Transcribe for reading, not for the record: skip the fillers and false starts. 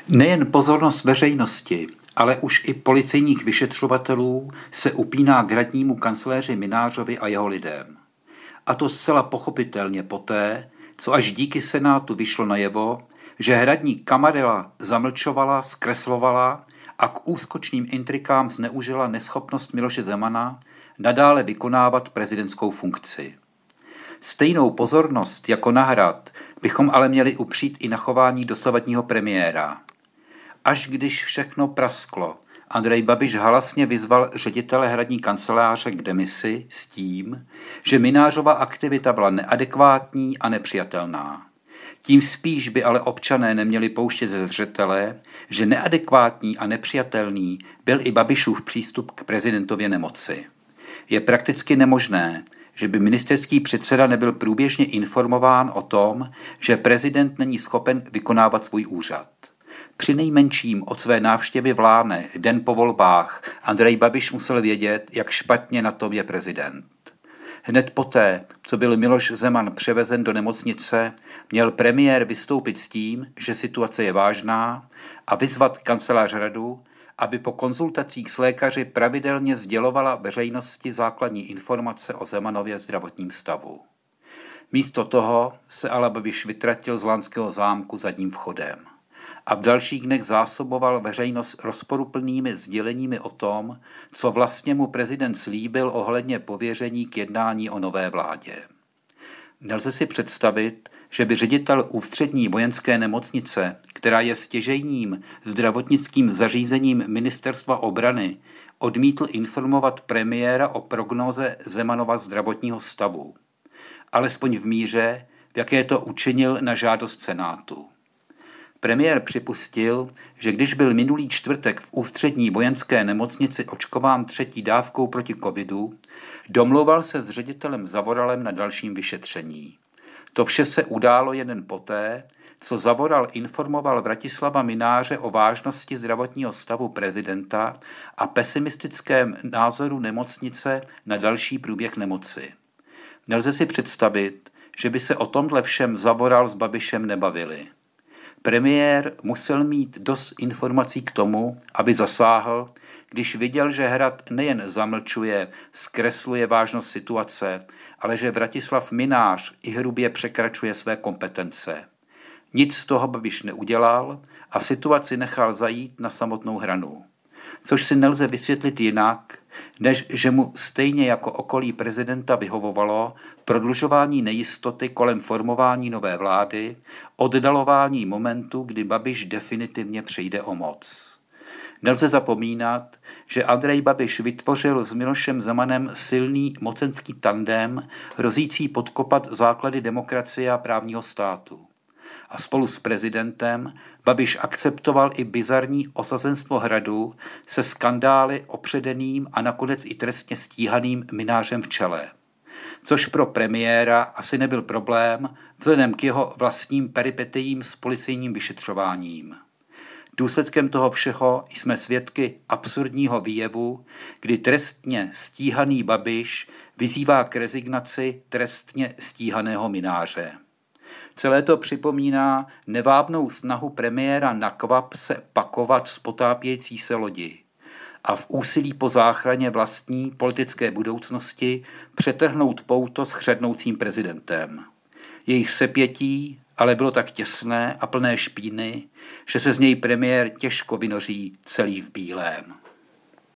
Nejen pozornost veřejnosti, ale už i policejních vyšetřovatelů se upíná k hradnímu kancléři Mynářovi a jeho lidem. A to zcela pochopitelně poté, co až díky Senátu vyšlo najevo, že hradní kamarila zamlčovala, zkreslovala a k úskočným intrikám zneužila neschopnost Miloše Zemana nadále vykonávat prezidentskou funkci. Stejnou pozornost jako na Hrad bychom ale měli upřít i na chování dosavadního premiéra. Až když všechno prasklo, Andrej Babiš halasně vyzval ředitele hradní kanceláře k demisi s tím, že Mynářova aktivita byla neadekvátní a nepřijatelná. Tím spíš by ale občané neměli pouštět ze zřetele, že neadekvátní a nepřijatelný byl i Babišův přístup k prezidentově nemoci. Je prakticky nemožné, že by ministerský předseda nebyl průběžně informován o tom, že prezident není schopen vykonávat svůj úřad. Přinejmenším od své návštěvy v Lánech den po volbách Andrej Babiš musel vědět, jak špatně na tom je prezident. Hned poté, co byl Miloš Zeman převezen do nemocnice, měl premiér vystoupit s tím, že situace je vážná a vyzvat kancelář Hradu, aby po konzultacích s lékaři pravidelně sdělovala veřejnosti základní informace o Zemanově zdravotním stavu. Místo toho se ale Babiš vytratil z Lánského zámku zadním vchodem a v dalších dnech zásoboval veřejnost rozporuplnými sděleními o tom, co vlastně mu prezident slíbil ohledně pověření k jednání o nové vládě. Nelze si představit, že by ředitel ústřední vojenské nemocnice, která je stěžejním zdravotnickým zařízením Ministerstva obrany, odmítl informovat premiéra o prognóze Zemanova zdravotního stavu. Alespoň v míře, v jaké to učinil na žádost Senátu. Premiér připustil, že když byl minulý čtvrtek v ústřední vojenské nemocnici očkován 3. dávkou proti covidu, domlouval se s ředitelem Zavoralem na dalším vyšetření. To vše se událo jen den poté, co Zavoral informoval Vratislava Mynáře o vážnosti zdravotního stavu prezidenta a pesimistickém názoru nemocnice na další průběh nemoci. Nelze si představit, že by se o tomhle všem Zavoral s Babišem nebavili. Premiér musel mít dost informací k tomu, aby zasáhl, když viděl, že Hrad nejen zamlčuje, zkresluje vážnost situace, ale že Vratislav Mynář i hrubě překračuje své kompetence. Nic z toho Babiš neudělal a situaci nechal zajít na samotnou hranu. Což si nelze vysvětlit jinak, než že mu stejně jako okolí prezidenta vyhovovalo prodlužování nejistoty kolem formování nové vlády, oddalování momentu, kdy Babiš definitivně přijde o moc. Nelze zapomínat, že Andrej Babiš vytvořil s Milošem Zemanem silný mocenský tandem, hrozící podkopat základy demokracie a právního státu. A spolu s prezidentem Babiš akceptoval i bizarní osazenstvo Hradu se skandály opředeným a nakonec i trestně stíhaným Mynářem v čele. Což pro premiéra asi nebyl problém vzhledem k jeho vlastním peripetiím s policejním vyšetřováním. Důsledkem toho všeho jsme svědky absurdního výjevu, kdy trestně stíhaný Babiš vyzývá k rezignaci trestně stíhaného Mynáře. Celé to připomíná nevábnou snahu premiéra na kvap se pakovat z potápějící se lodi a v úsilí po záchraně vlastní politické budoucnosti přetrhnout pouto s chřadnoucím prezidentem. Jejich sepětí ale bylo tak těsné a plné špíny, že se z něj premiér těžko vynoří celý v bílém.